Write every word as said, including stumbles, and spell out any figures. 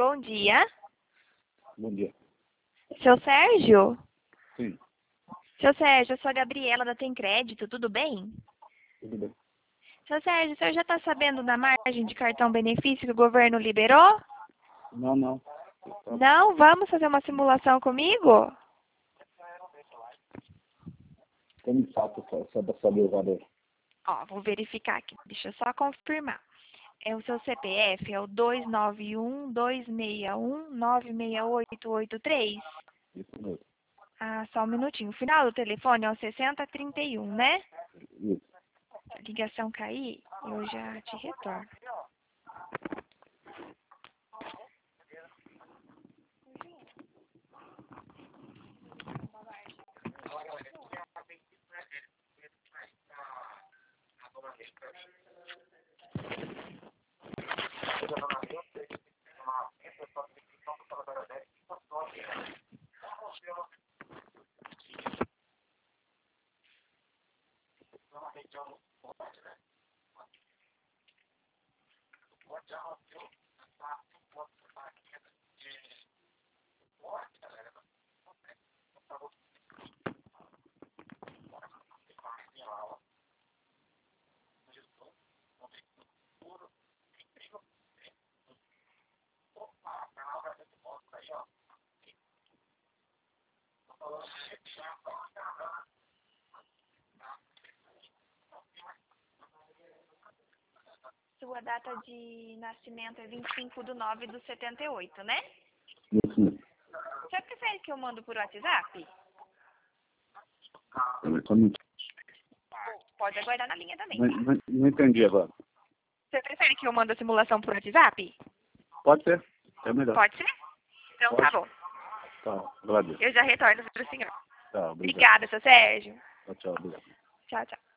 bom dia. Bom dia. Seu Sérgio? Sim, Seu Sérgio, eu sou a Gabriela da Tem Crédito, tudo bem? tudo bem. Seu Sérgio, o senhor já está sabendo da margem de cartão benefício que o governo liberou? Não, não. Tá. Não? Vamos fazer uma simulação comigo? Como fato só, só para saber o valor? Ó, vou verificar aqui, deixa eu só confirmar. É o seu C P F, é o dois nove um, dois seis um, nove seis oito oito três? Isso mesmo. Ah, só um minutinho. O final do telefone é o sessenta trinta e um, né? Isso. Se a ligação cair, eu já te retorno. Sua data de nascimento é vinte e cinco de nove de setenta e oito, né? Isso mesmo. Você prefere que eu mando por WhatsApp? Como- Pode aguardar na linha também, Não, tá? não, não entendi agora. Você prefere que eu mande a simulação por WhatsApp? Pode ser? É melhor. Pode ser? Então tá Pode. bom. Tá, agradeço. Eu já retorno para o senhor. Tá, obrigado. Obrigada, seu Sérgio. Tchau, tchau, obrigado. Tchau, tchau.